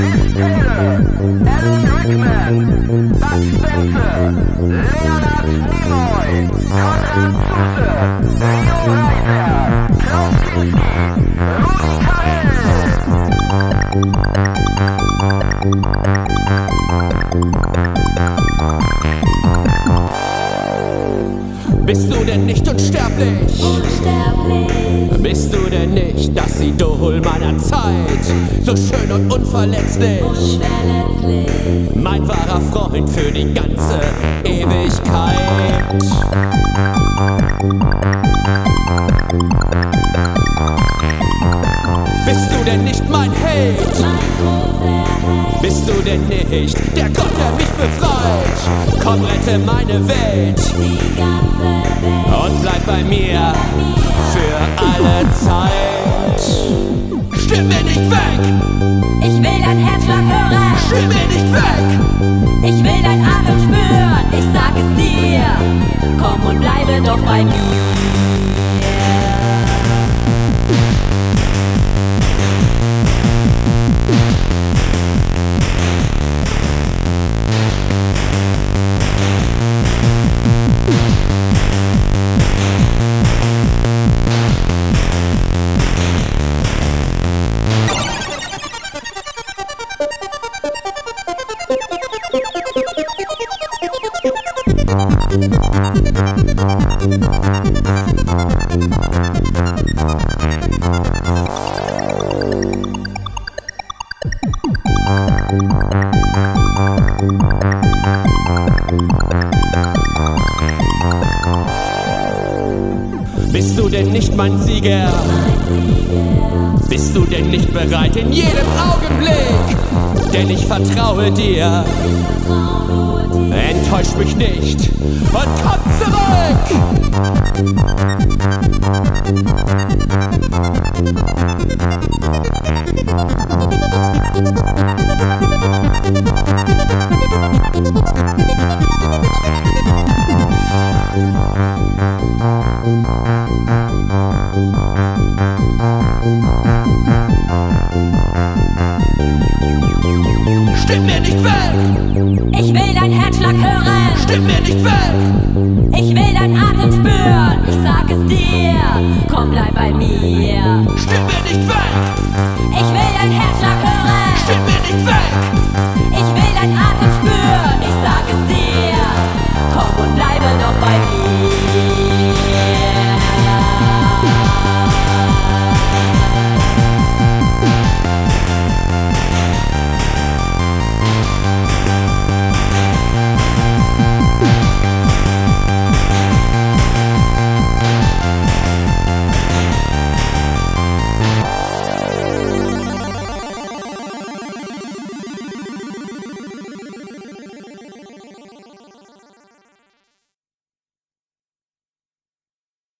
Bist du denn nicht unsterblich? Bist du denn nicht das Idol meiner Zeit? So schön und unverletzlich, mein wahrer Freund für die ganze Ewigkeit. Bist du denn nicht mein Held? Bist du denn nicht der Gott, der mich befreit? Komm, rette meine Welt und bleib bei mir für alle Zeit. Stimm mir nicht weg! Ich will dein Herzschlag hören! Stimm mir nicht weg! Ich will dein Atem spüren! Ich sag es dir! Komm und bleibe doch bei mir! Bist du denn nicht mein Sieger? Bist du denn nicht bereit in jedem Augenblick? Denn ich vertraue dir. Enttäusch mich nicht und komm zurück! Stimm mir nicht weg! Ich will dein Herzschlag hören! Stimm mir nicht weg! Ich will dein Atem spüren! Ich sag es dir! Komm, bleib bei mir! Stimm mir nicht weg! Ich will dein Herzschlag hören! Stimm mir nicht weg! Ich will dein Atem spüren! Ich sag es dir! Komm und bleibe doch bei mir!